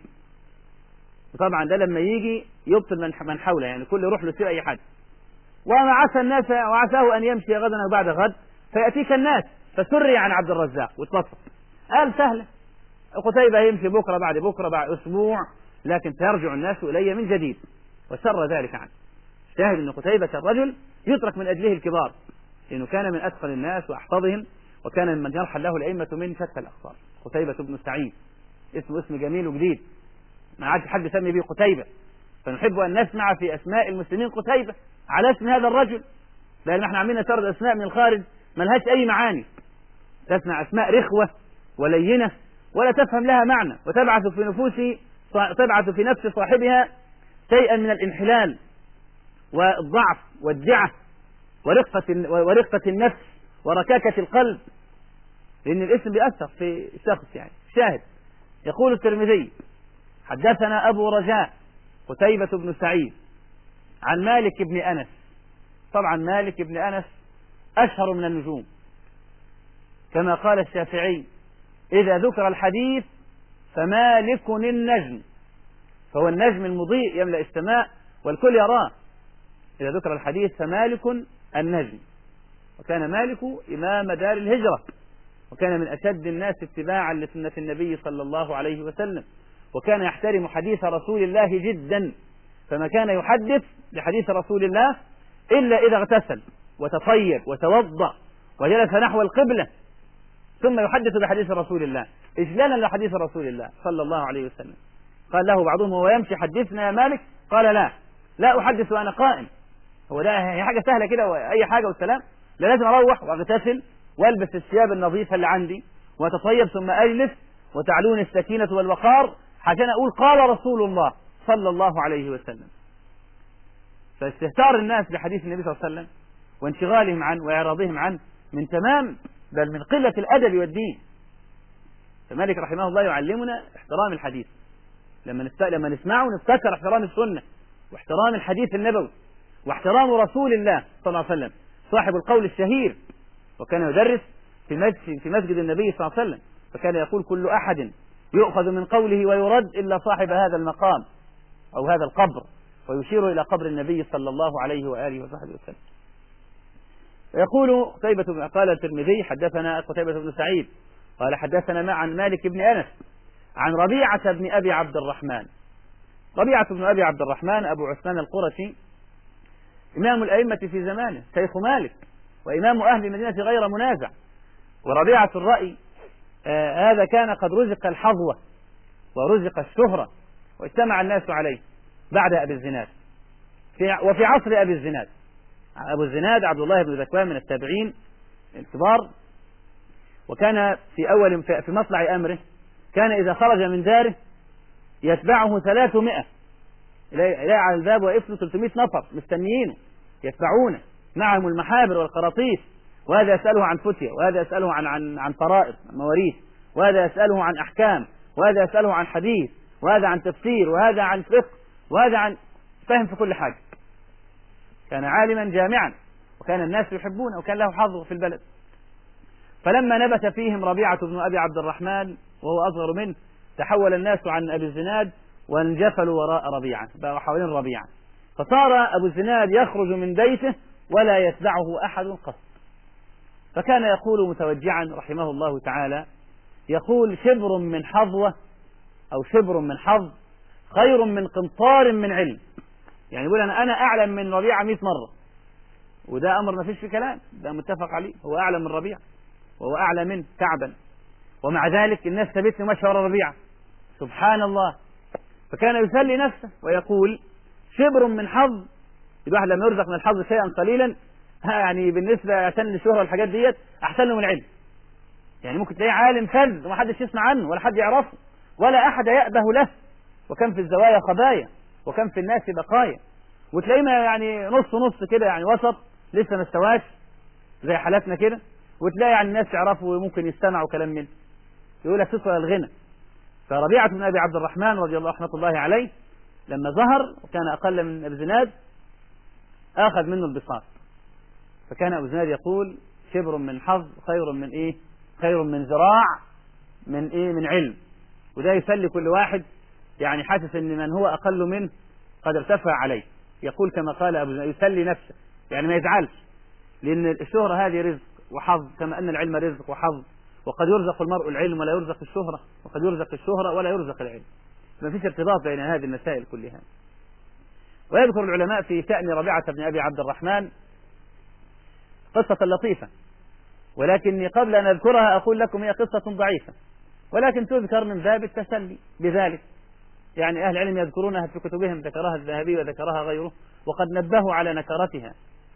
وطبعا ده لما يجي يبطل من حوله، يعني كل يروح له يصير أي حد. وما عسى الناس وعساه أن يمشي غدا أو بعد غد فيأتيك الناس. فسري عن عبد الرزاق واتبسط، قال: سهلة، قتيبة يمشي بكرة بعد بكرة بعد أسبوع، لكن سيرجع الناس إلي من جديد. وسر ذلك عنه. شاهد أن قتيبة الرجل يترك من أجله الكبار، لأنه كان من أتقن الناس وأحفظهم، وكان ممن يرحل له الأئمة من شتى الأقطار. قتيبة بن سعيد اسمه اسم جميل وجديد، ما عادش حد يسمي به قتيبة، فنحب أن نسمع في أسماء المسلمين قتيبة على اسم هذا الرجل، لأن احنا عاملين سرد أسماء من الخارج ما لهاش أي معاني، تسمع أسماء رخوة ولينة ولا تفهم لها معنى، وتبعث في نفوس تبعث في نفس صاحبها شيئا من الانحلال والضعف والدعة ورقة ورقة النفس وركاكة القلب، لأن الاسم بيأثر في الشخص. يعني شاهد، يقول الترمذي: حدثنا أبو رجاء قتيبة بن سعيد عن مالك بن أنس. طبعا مالك بن أنس أشهر من النجوم، كما قال الشافعي: إذا ذكر الحديث فمالك النجم، فهو النجم المضيء يملأ السماء والكل يراه. إذا ذكر الحديث فمالك النجم. وكان مالك إمام دار الهجرة، وكان من أشد الناس اتباعا لسنة النبي صلى الله عليه وسلم، وكان يحترم حديث رسول الله جدا، فما كان يحدث بحديث رسول الله إلا إذا اغتسل وتطيب وتوضأ وجلس نحو القبلة ثم يحدث بحديث رسول الله إجلالا لحديث رسول الله صلى الله عليه وسلم. قال له بعضهم: هو يمشي حدثنا يا مالك؟ قال: لا لا أحدث وأنا قائم. هو ده هي حاجة سهلة كده أي حاجة والسلام؟ لا، لازم أروح وأغتسل والبس الثياب النظيفة اللي عندي وأتطيب ثم أجلس وتعلوني السكينة والوقار عشان أقول قال رسول الله صلى الله عليه وسلم. فاستهتار الناس بحديث النبي صلى الله عليه وسلم وانشغالهم عنه وإعراضهم عنه من تمام بل من قلة الأدب والدين. فمالك رحمه الله يعلمنا احترام الحديث، لما لما نسمعه نفتكر احترام السنة واحترام الحديث النبوي واحترام رسول الله صلى الله عليه وسلم صاحب القول الشهير. وكان يدرس في مسجد في مسجد النبي صلى الله عليه وسلم، فكان يقول: كل أحد يؤخذ من قوله ويرد إلا صاحب هذا المقام أو هذا القبر، ويشير إلى قبر النبي صلى الله عليه وآله وصحبه وسلم. يقول قتيبة، قال الترمذي: حدثنا قتيبة بن سعيد قال حدثنا مع عن مالك بن أنس عن ربيعة بن أبي عبد الرحمن. ربيعة بن أبي عبد الرحمن أبو عثمان القرشي، إمام الأئمة في زمانه، شيخ مالك وإمام أهل المدينة غير منازع، وربيعة الرأي آه هذا كان قد رزق الحظوة ورزق الشهرة واجتمع الناس عليه بعد أبي الزناد في وفي عصر أبي الزناد. أبو الزناد عبد الله بن ذكوان من التابعين الكبار، وكان في أول في مطلع أمره كان إذا خرج من داره يتبعه ثلاثمائة، إليه على الباب وقفله ثلاثمائة نفر مستنيينه يتبعونه، معهم المحابر والقراطيس، وهذا يسأله عن فتية، وهذا يسأله عن عن عن فرائض مواريث، وهذا يسأله عن أحكام، وهذا يسأله عن حديث، وهذا عن تفسير، وهذا عن فقه، وهذا عن فهم في كل حاجة. كان عالما جامعا وكان الناس يحبونه وكان له حظ في البلد. فلما نبت فيهم ربيعة بن أبي عبد الرحمن وهو أصغر منه تحول الناس عن أبي الزناد وانجفلوا وراء ربيعة، بقوا حوالين ربيعة، فصار أبو الزناد يخرج من بيته ولا يتبعه أحد قط. فكان يقول متوجعا رحمه الله تعالى، يقول شبر من حظوة أو شبر من حظ خير من قنطار من علم. يعني يقول أنا أنا أعلم من ربيعة مئة مرة، وده أمر ما فيش في كلام، ده متفق عليه، هو أعلم من ربيعة وهو أعلى منه كعبا، ومع ذلك الناس ثبتني ماشي ورا ربيعة، سبحان الله. فكان يسلي نفسه ويقول شبر من حظ، الواحد لما يرزق من الحظ شيئا قليلا يعني بالنسبة عشان للشهرة والحاجات ديت أحسن له من العلم. يعني ممكن تلاقيه عالم فذ ومحدش يسمع عنه ولا حد يعرفه ولا أحد يأبه له، وكم في الزوايا خبايا وكم في الناس بقايا، وتلاقيه يعني نص نص كده، يعني وسط لسه ما استواش زي حالاتنا كده، وتلاقي يعني الناس يعرفوا وممكن يستمعوا كلام منه، يقول لك تصل الغنى. فربيعة بن أبي عبد الرحمن رضي الله رحمة الله عليه لما ظهر وكان أقل من أبي زناد أخذ منه البساط. فكان أبو زناد يقول شبر من حظ خير من إيه؟ خير من ذراع من إيه؟ من علم. وده يسلي كل واحد يعني حاسس ان من هو اقل منه قد ارتفع عليه، يقول كما قال ابو زناد يسلي نفسه، يعني ما يزعلش، لان الشهرة هذه رزق وحظ كما ان العلم رزق وحظ، وقد يرزق المرء العلم ولا يرزق الشهرة، وقد يرزق الشهرة ولا يرزق العلم، ما فيش ارتباط بين هذه المسائل كلها. ويذكر العلماء في شأن ربيعة بن أبي عبد الرحمن قصة لطيفة، ولكني قبل أن أذكرها أقول لكم هي قصة ضعيفة ولكن تذكر من باب التسلي بذلك. يعني أهل العلم يذكرونها في كتبهم، ذكرها الذهبي وذكرها غيره وقد نبهوا على نكرتها.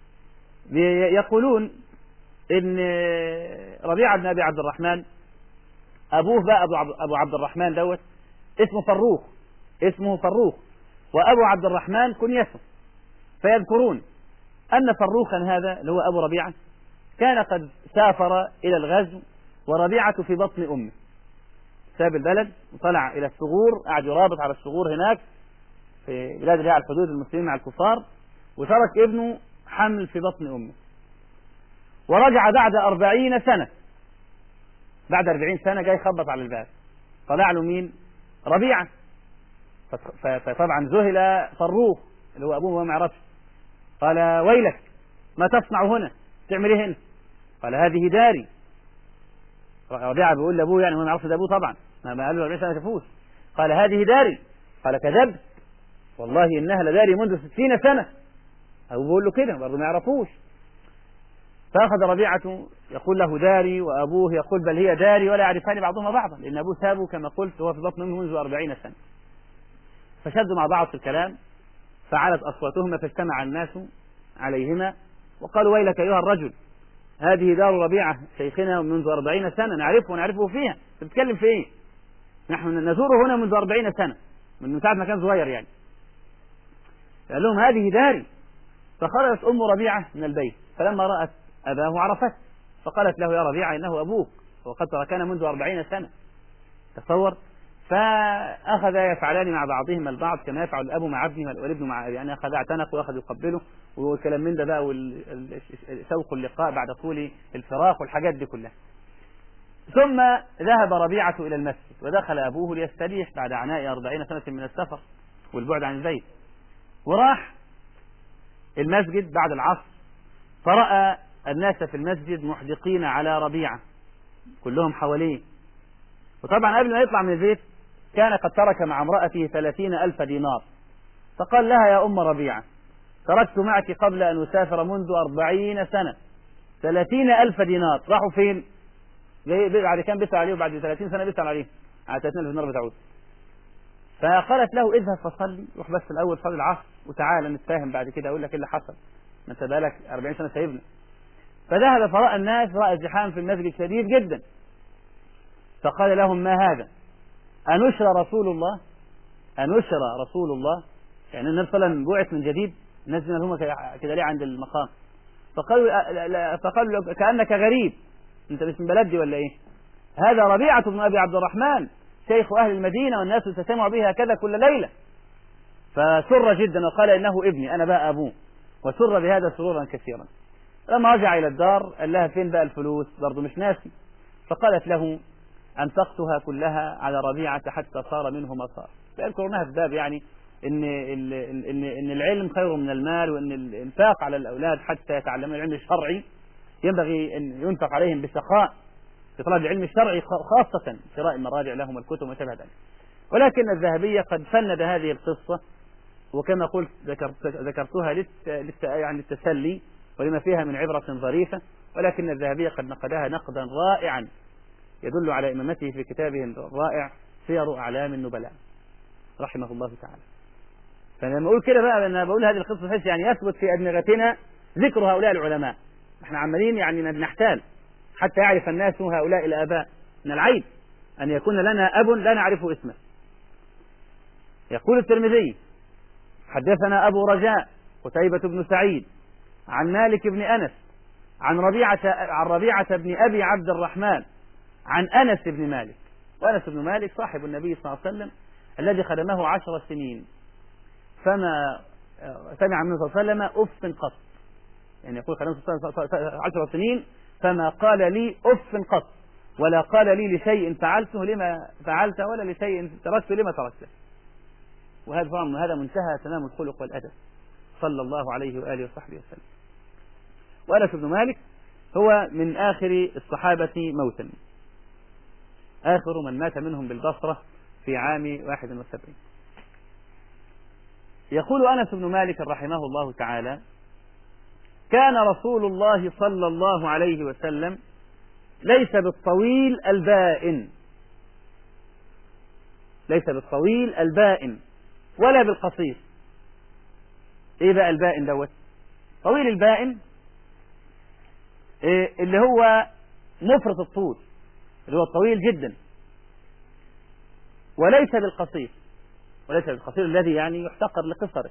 يقولون إن ربيعة بن أبي عبد الرحمن أبوه بقى أبو عبد الرحمن دوت اسمه فروخ، اسمه فروخ وأبو عبد الرحمن كنيته. فيذكرون أن فروخا هذا اللي هو أبو ربيعة كان قد سافر إلى الغزو وربيعة في بطن أمه، ساب البلد وطلع إلى الثغور، قاعد يرابط على الثغور هناك في بلاد اللي هي على الحدود المسلمين مع الكفار، وترك ابنه حمل في بطن أمه. ورجع بعد أربعين سنة، بعد أربعين سنة جاي يخبط على الباب، طلع له مين؟ ربيعة. فطبعا ذهل فروخ اللي هو أبوه وما يعرفش، قال ويلك ما تصنع هنا؟ تعمل ايه هنا؟ قال هذه داري. ربيعة بيقول لأبوه، يعني هو ما يعرفش ده أبوه طبعا، ما قال له أربعين سنة تفوز. قال هذه داري. قال كذبت والله إنها لداري منذ ستين سنة. أبوه بيقول له كده برضه ما يعرفوش. فأخذ ربيعة يقول له داري وأبوه يقول بل هي داري ولا يعرفان بعضهما بعضا، لأن أبوه سابه كما قلت هو في بطن أمه منذ أربعين سنة. فشدوا مع بعض في الكلام فعلت أصواتهما فاجتمع الناس عليهما وقالوا ويلك أيها الرجل، هذه دار ربيعة شيخنا منذ أربعين سنة، نعرفه ونعرفه فيها، تتكلم في إيه؟ نحن نزوره هنا منذ أربعين سنة، من ساعة ما كان صغير يعني. قال لهم هذه داري. فخرجت أم ربيعة من البيت فلما رأت أباه عرفت، فقالت له يا ربيعة إنه أبوك وقد تركنا منذ أربعين سنة. تصور. فأخذ يفعلان مع بعضهما البعض كما يفعل الأب مع ابنه والابن مع أبيه، يعني أخذ اعتنق وأخذ يقبله والكلام من ده بقى، وسوق اللقاء بعد طول الفراق والحاجات دي كلها. ثم ذهب ربيعة إلى المسجد ودخل أبوه ليستريح بعد عناء أربعين سنة من السفر والبعد عن البيت، وراح المسجد بعد العصر فرأى الناس في المسجد محدقين على ربيعة كلهم حواليه. وطبعا قبل ما يطلع من البيت كان قد ترك مع امرأته ثلاثين ألف دينار، فقال لها يا أم ربيعة تركت معك قبل أن أسافر منذ أربعين سنة ثلاثين ألف دينار، راحوا فين؟ جاي بعد كام بيسأل عليه، وبعد ثلاثين سنة بيسأل عليه على ثلاثين ألف دينار بتعود. فقالت له اذهب فصلي، روح بس الأول صلي العصر وتعالى نتفاهم بعد كده أقول لك إيه اللي حصل، ما أنت بقالك أربعين سنة سايبنا. فذهب فرأى الناس، رأى زحام في المسجد شديد جدا، فقال لهم ما هذا؟ أنشر رسول الله؟ أنشر رسول الله؟ يعني النبي صلى الله عليه وسلم بعث من جديد؟ الناس هم كده ليه عند المقام؟ فقالوا فقالوا كأنك غريب، أنت مش من بلدي ولا إيه؟ هذا ربيعة بن أبي عبد الرحمن شيخ أهل المدينة والناس تسمع به هكذا كل ليلة. فسر جدا وقال إنه ابني أنا بقى أبوه، وسر بهذا سرورا كثيرا. لما رجع إلى الدار قال لها فين بقى الفلوس؟ برضه مش ناسي. فقالت له أنفقتها كلها على ربيعة حتى صار منه ما صار. فيذكرونها في باب يعني إن, إن, إن, إن العلم خير من المال، وإن الإنفاق على الأولاد حتى يتعلمون العلم الشرعي ينبغي أن ينفق عليهم بسخاء في طلب العلم الشرعي، خاصة شراء المراجع لهم والكتب وما شابه ذلك. ولكن الذهبية قد فند هذه القصة، وكما قلت ذكرت ذكرتها للت يعني للتسلي ولما فيها من عبرة ظريفة، ولكن الذهبية قد نقدها نقدا رائعا يدل على إمامته في كتابه الرائع سير أعلام النبلاء رحمه الله تعالى. فلما أقول كده بقى، أنا بقول هذه القصة بحيث يعني يثبت في أدمغتنا ذكر هؤلاء العلماء. احنا عمالين يعني نحتال حتى يعرف الناس هؤلاء الآباء. من العيب أن يكون لنا أب لا نعرف اسمه. يقول الترمذي حدثنا أبو رجاء قتيبة بن سعيد عن مالك بن أنس عن ربيعة عن ربيعة بن أبي عبد الرحمن عن أنس بن مالك. وأنس بن مالك صاحب النبي صلى الله عليه وسلم الذي خدمه عشر سنين، فما سمع منه صلى الله عليه وسلم أف قط. يعني يقول خدمه عشر سنين فما قال لي أف قط، ولا قال لي لشيء فعلته لما فعلت، ولا لشيء تركته لما تركته. وهذا طبعا هذا منتهى تمام الخلق والأدب صلى الله عليه وآله وصحبه وسلم. وأنس بن مالك هو من آخر الصحابة موتا، آخر من مات منهم بالبصرة في عام واحد وسبعين. يقول أنس بن مالك رحمه الله تعالى كان رسول الله صلى الله عليه وسلم ليس بالطويل البائن، ليس بالطويل البائن ولا بالقصير. ايه بقى البائن دوت؟ طويل البائن إيه اللي هو مفرط الطول، اللي هو الطويل جدا، وليس بالقصير، وليس بالقصير الذي يعني يحتقر لقصره،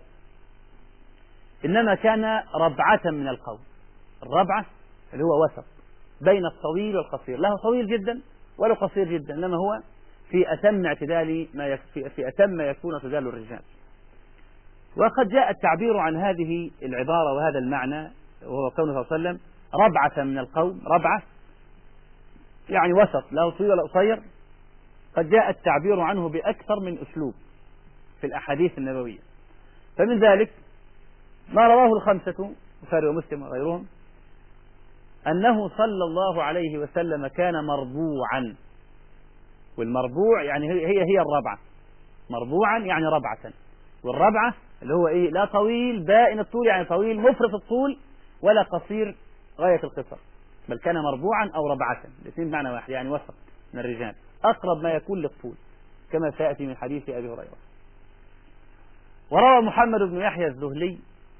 إنما كان ربعة من القوم. الربعة اللي هو وسط بين الطويل والقصير، له طويل جدا ولا قصير جدا، إنما هو في أتم اعتدال ما يك... في أتم ما يكون اعتدال الرجال. وقد جاء التعبير عن هذه العبارة وهذا المعنى، وهو كونه صلى الله عليه وسلم ربعة من القوم. ربعة يعني وسط، لا طويل ولا قصير. قد جاء التعبير عنه بأكثر من أسلوب في الأحاديث النبوية. فمن ذلك ما رواه الخمسة البخاري ومسلم وغيرهم أنه صلى الله عليه وسلم كان مربوعا. والمربوع يعني هي هي الربعة، مربوعا يعني ربعة. والربعة اللي هو إيه؟ لا طويل بائن الطول يعني طويل مفرط الطول، ولا قصير غاية القصر، بل كان مربوعا أو ربعة، الاثنين معنى واحد، يعني وسط من الرجال أقرب ما يكون للطول، كما سيأتي من حديث أبي هريرة. وروى محمد بن يحيى الزهلي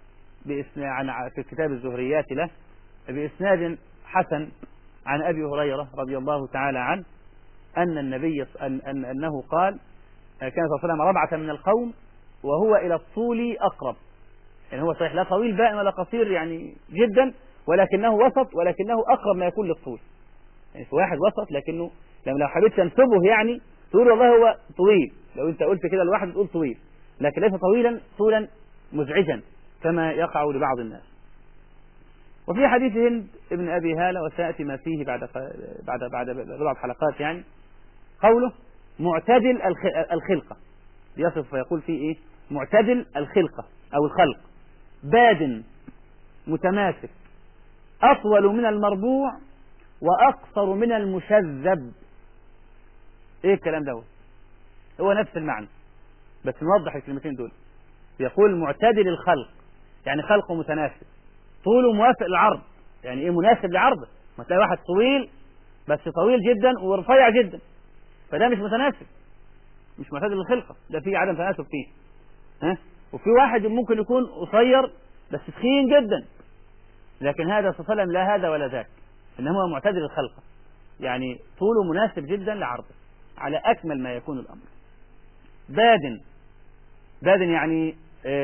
عن في كتاب الزهريات له بإسناد حسن عن أبي هريرة رضي الله تعالى عنه أن النبي أن أن أنه قال كان صلى الله عليه وسلم ربعة من القوم وهو إلى الطول أقرب. يعني هو صحيح لا طويل بائن ولا قصير يعني جدا، ولكنه وسط، ولكنه أقرب ما يكون للطول. يعني في واحد وسط، لكنه لما لو حبيت تنسبه يعني تقول والله هو طويل، لو أنت قلت كده لواحد تقول طويل، لكن ليس طويلا طولا مزعجا كما يقع لبعض الناس. وفي حديث هند ابن أبي هالة وسيأتي ما فيه بعد بعد بعد بضع حلقات يعني قوله معتدل الخلقة، يصف فيقول فيه إيه؟ معتدل الخلقة أو الخلق، باد متماسك، أطول من المربوع وأقصر من المشذب. إيه الكلام ده؟ هو نفس المعنى بس نوضح الكلمتين دول. يقول معتدل الخلق يعني خلقه متناسب، طوله موافق للعرض، يعني ايه مناسب لعرضه. ما تلاقي واحد طويل بس طويل جدا ورفيع جدا، فده مش متناسب، مش معتدل الخلقة، ده فيه عدم تناسب فيه. ها؟ وفي واحد ممكن يكون قصير بس تخين جدا، لكن هذا صلى الله عليه وسلم لا هذا ولا ذاك، إنما هو معتدل الخلقة، يعني طوله مناسب جدا لعرضه على أكمل ما يكون الأمر. بادن، بادن يعني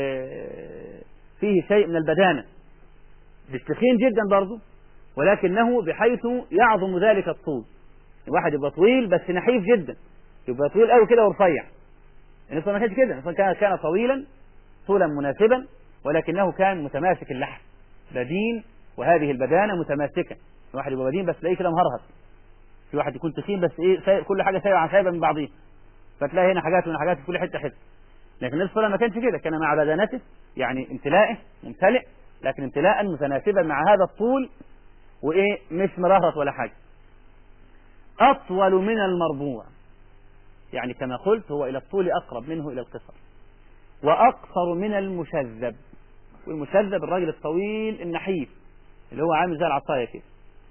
فيه شيء من البدانة، مش تخين جدا برضه، ولكنه بحيث يعظم ذلك الطول. واحد يبقى طويل بس نحيف جدا، يبقى طويل قوي كده ورفيع. النبي ما كانش كده، كان كان طويلا طولا مناسبا، ولكنه كان متماسك اللحم، بدين، وهذه البدانة متماسكة. واحد يبقى بدين بس تلاقيه كده مهرهر، في واحد يكون تخين بس ايه سايب كل حاجة سايبة عن سايبة من بعضيها، فتلاقي هنا حاجات وهنا حاجات في كل حتة حتة. لكن النبي صلى الله عليه وسلم ما كانش كده، كان مع بدانته يعني امتلاءه ممتلئ، لكن امتلاء متناسبا مع هذا الطول، وايه مش مرهرط ولا حاجة. أطول من المربوع، يعني كما قلت هو إلى الطول أقرب منه إلى القصر، وأقصر من المشذب. والمشذب الراجل الطويل النحيف اللي هو عامل زي العصاية كده.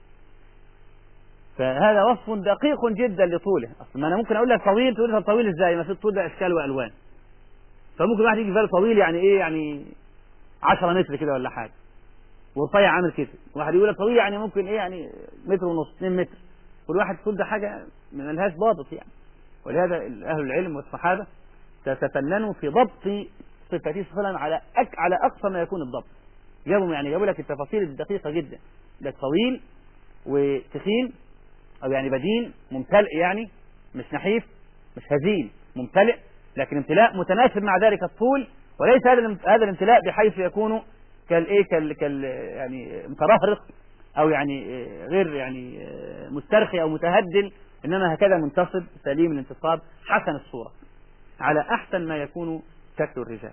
فهذا وصف دقيق جدا لطوله. أصلا ما أنا ممكن أقول لك طويل تقول لي طويل إزاي؟ ما في الطول ده أشكال وألوان. فممكن واحد يجي في باله طويل يعني إيه؟ يعني عشرة متر كده ولا حاجة، ورفيع عامل كده. واحد يقول لك طويل يعني ممكن إيه؟ يعني متر ونص، اثنين متر. كل واحد طول ده حاجة ما لهاش ضابط يعني. ولهذا أهل العلم والصحابة تتفننوا في ضبط صفاته صلى الله عليه وسلم على أك على أقصى ما يكون الضبط. جابوا يعني جابوا لك التفاصيل الدقيقة جدا، ده طويل وتخين، أو يعني بدين ممتلئ، يعني مش نحيف مش هزيل، ممتلئ، لكن امتلاء متناسب مع ذلك الطول، وليس هذا هذا الامتلاء بحيث يكون كالايه كال كال يعني مترهرق أو يعني غير يعني مسترخي أو متهدل، إنما هكذا منتصب سليم الانتصاب حسن الصورة على أحسن ما يكون شكل الرجال.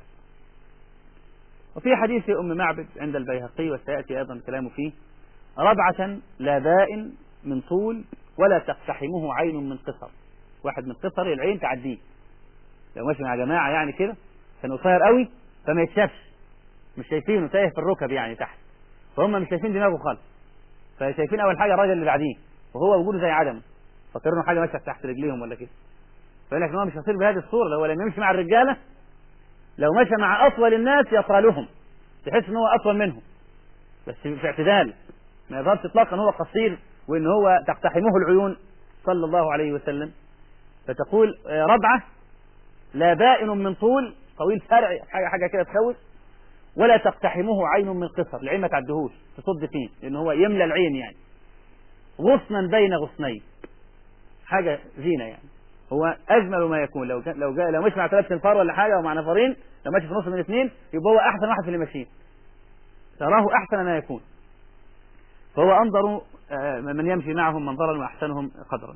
وفي حديث أم معبد عند البيهقي وسيأتي أيضا كلامه فيه: ربعة لا بائن من طول ولا تقتحمه عين من قصر. واحد من قصر العين تعديه، لو ماشي مع جماعة يعني كده كان قصير قوي فما يتشافش، مش شايفينه، تايه في الركب يعني تحت، فهم مش شايفين دماغه خالص، فشايفين أول حاجة الراجل اللي بعديه وهو وجوده زي عدم، فكرنا حاجة ماشية تحت رجليهم ولا كده. فيقول لك إن هو مش هيصير بهذه الصورة. لو لم يمشي مع الرجالة، لو مشى مع أطول الناس يطالهم، تحس إن هو أطول منهم، بس في اعتدال، ما يظهرش إطلاقا هو قصير وإن هو تقتحمه العيون صلى الله عليه وسلم. فتقول ربعة لا بائن من طول، طويل فرع حاجة حاجة كده تخوف، ولا تقتحمه عين من قصر، العين ما تعدهوش تصد فيه لأن هو يملى العين، يعني غصنا بين غصنين، حاجة زينة يعني. هو أجمل ما يكون. لو لو جاء لو مش مع ثلاث انفار ولا حاجة أو مع نفرين، لو ماشي في نص من اثنين يبقى هو أحسن واحد في اللي ماشيين، تراه أحسن ما يكون. فهو أنظر من يمشي معهم منظرا وأحسنهم قدرا.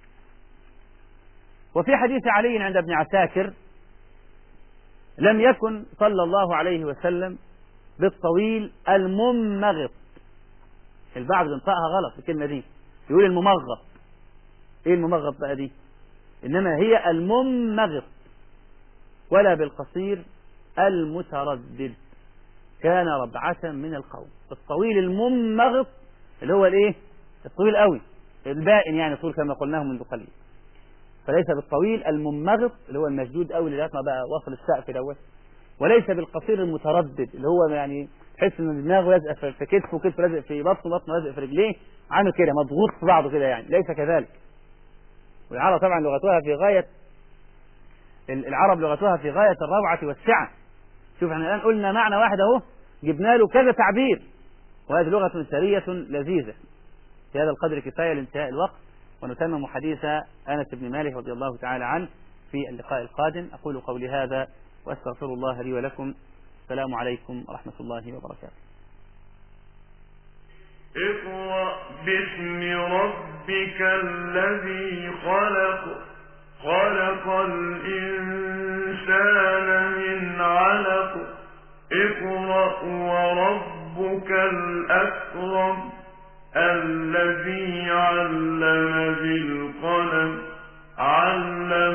وفي حديث علي عند ابن عساكر: لم يكن صلى الله عليه وسلم بالطويل الممغط. البعض بينطقها غلط الكلمة دي، يقول الممغط. ايه الممغط بقى دي؟ انما هي الممغط. ولا بالقصير المتردد، كان ربعة من القوم. الطويل الممغط اللي هو الايه؟ الطويل قوي البائن، يعني طول كما قلناه منذ قليل. فليس بالطويل الممغط اللي هو المشدود قوي لغايه ما بقى وصل السقف دوت، وليس بالقصير المتردد اللي هو يعني تحس ان دماغه لازقه في كتفه وكتفه لازق في بطنه وبطنه لازق في رجليه، عامل كده مضغوط في بعضه كده، يعني ليس كذلك. والعرب طبعا لغتها في غايه العرب لغتها في غايه الروعه والسعه. شوف احنا الان قلنا معنى واحد اهو، جبنا له كذا تعبير، وهذه لغه سريه لذيذه. في هذا القدر كفايه لانتهاء الوقت، ونتمم حديث أنس بن مالك رضي الله تعالى عنه في اللقاء القادم. أقول قولي هذا وأستغفر الله لي ولكم. السلام عليكم ورحمة الله وبركاته. اقرأ باسم ربك الذي خلق خلق الإنسان من علق اقرأ وربك الأكرم الذي علم بالقلم علم